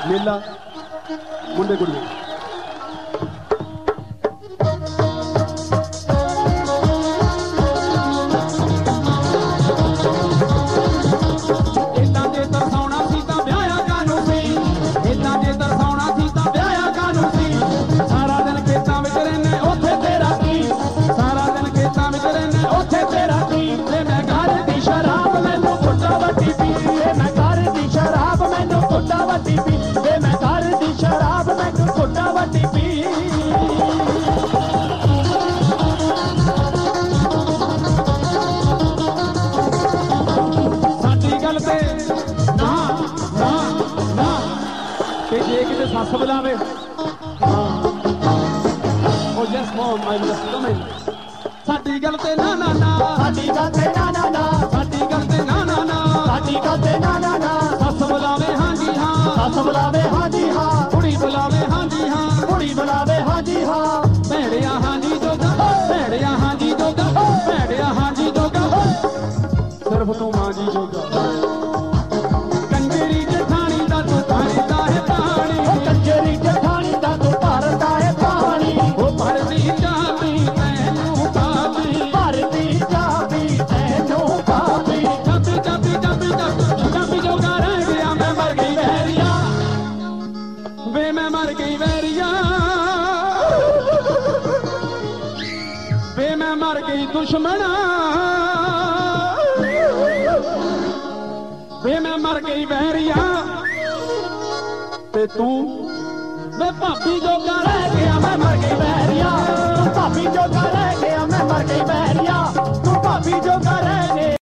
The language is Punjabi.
ਮੇਲਾ ਮੁੰਡੇ ਕੁੜੀਆਂ ਸੱਸ ਬੁਲਾਵੇ ਉਹ ਜਸ ਮੋਮ ਆਈ ਜਸ ਕਮਿੰਗ ਸਾਡੀ ਗੱਲ ਤੇ ਨਾ ਨਾ ਨਾ ਸਾਡੀ ਗੱਲ ਤੇ ਨਾ ਨਾ ਨਾ ਸਾਡੀ ਗੱਲ ਤੇ ਨਾ ਨਾ ਨਾ ਸਾਡੀ ਗੱਲ ਤੇ ਨਾ ਨਾ ਨਾ ਸੱਸ ਬੁਲਾਵੇ ਹਾਂਜੀ ਹਾਂ ਸੱਸ ਬੁਲਾਵੇ ਹਾਂਜੀ ਹਾਂ ਕੁੜੀ ਬੁਲਾਵੇ ਹਾਂਜੀ ਹਾਂ ਕੁੜੀ ਬੁਲਾਵੇ ਹਾਂਜੀ ਹਾਂ ਭੈੜਿਆ ਹਾਂਜੀ ਜੋਗਾ ਭੈੜਿਆ ਹਾਂਜੀ ਜੋਗਾ ਭੈੜਿਆ ਹਾਂਜੀ ਜੋਗਾ ਸਿਰਫ ਤੂੰ ਮਾਂ ਜੀ ਜੋਗਾ ਕੰਜਰੀ ਜਠਾਣੀ ਦਾ ਤੂੰ ਭਰਦਾ ਹੈ ਪਾਣੀ ਕੰਜਰੀ ਜਠਾਣੀ ਦਾ ਤੂੰ ਭਰਦਾ ਹੈ ਪਾਣੀ ਉਹ ਭਰਦੀ ਜਾਵੀ ਤੈਨੂੰ ਪਾਵੀ ਭਰਦੀ ਜਾਵੀ ਤੈਨੂੰ ਪਾਵੀ ਚਾਬੀ ਚਾਬੀ ਚਾਬੀ ਚਾਬੀ ਜੋਗਾ ਰਹਿ ਗਿਆ ਮੈਂ ਮਰ ਗਈ ਵੈਰੀਆ ਵੇ ਮੈਂ ਮਰ ਗਈ ਵੈਰੀਆ ਵੇ ਮੈਂ ਮਰ ਗਈ ਦੁਸ਼ਮਣਾ ਵੇ ਮੈਂ ਮਰ ਗਈ ਵੈਰੀਆ ਤੇ ਤੂੰ ਵੇ ਭਾਬੀ ਜੋਗਾ ਰਹਿ ਗਿਆ ਮੈਂ ਮਰ ਗਈ ਵੈਰੀਆ ਭਾਬੀ ਜੋਗਾ ਰਹਿ ਗਿਆ ਮੈਂ ਮਰ ਗਈ ਵੈਰੀਆ ਤੂੰ ਭਾਬੀ ਜੋਗਾ ਰਹਿ